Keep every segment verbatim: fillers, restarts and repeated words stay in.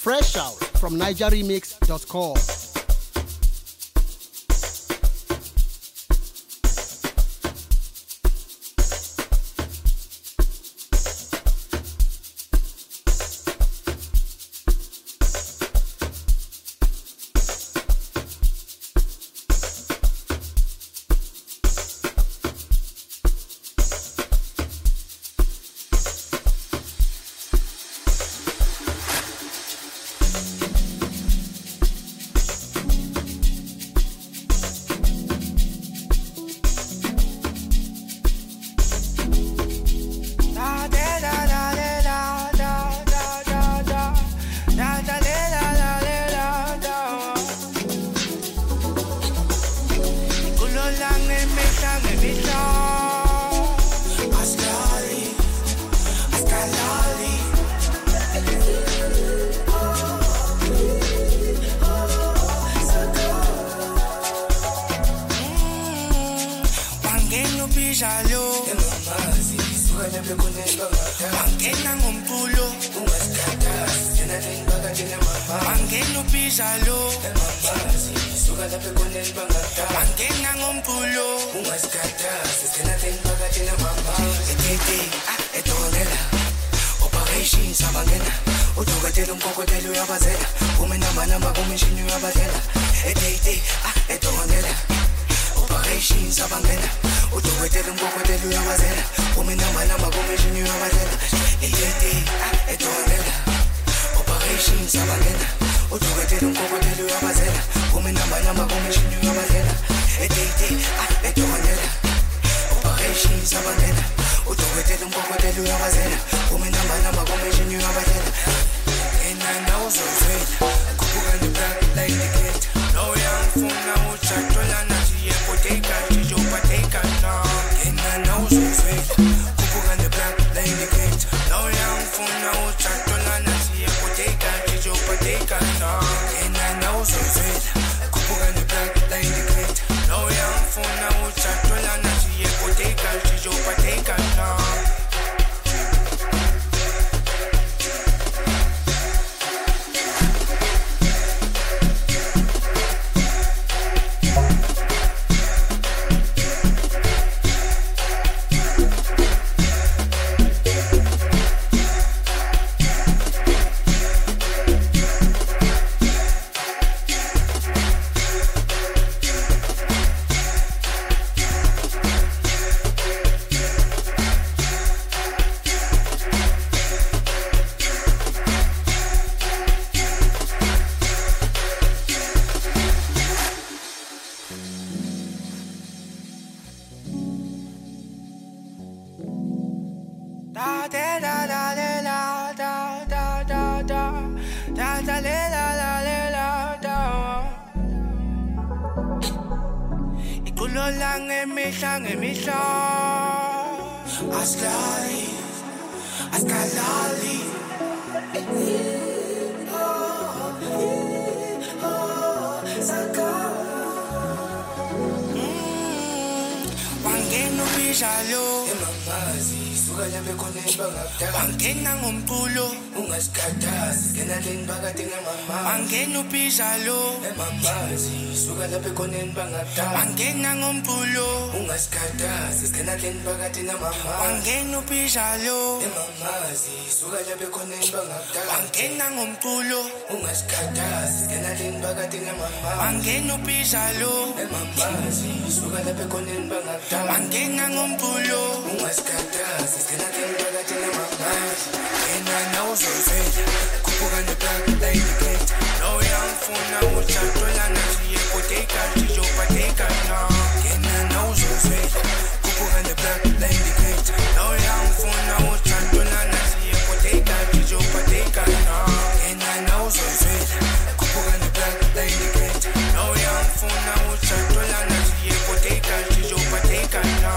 Fresh out from niger remix dot com. Wangena ngompulo ungasikhathazi skenatheni phakathi namama wangena upijalo emamazi suka lapha ekhoneni bangakudala wangena ngomculo ungasikhathazi skenatheni phakathi namama wangena upijalo emamazi suka lapha ekhoneni bangakudala wangena ngompulo ungasikhathazi skenatheni phakathi namama yena nawuzozela khuphuka neplug line gate no yangifuna uchatolana siye kuteka jijo pateka na yena nawuzozela khuphuka neplug line gate no yangifuna uchatolana siye kuteka jijo pateka na yena nawuzozela khuphuka neplug line gate no yangifuna uchatolana siye kuteka jijo pateka na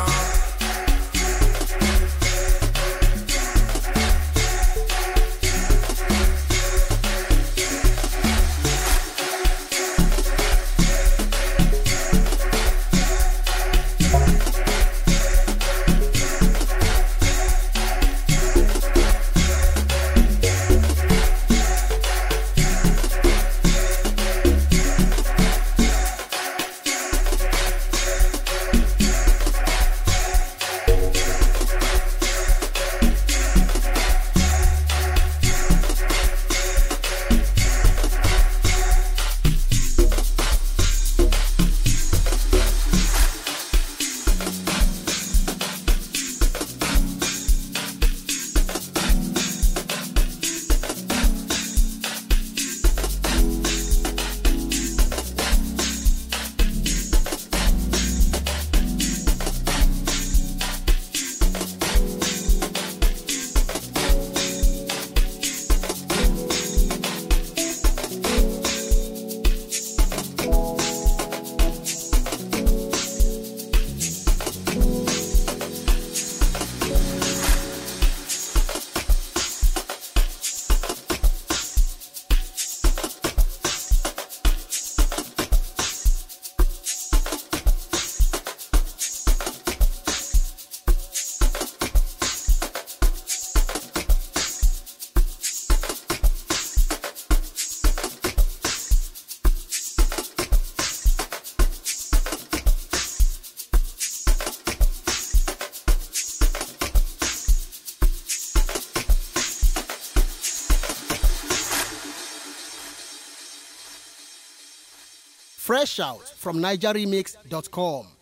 Fresh out from niger remix dot com.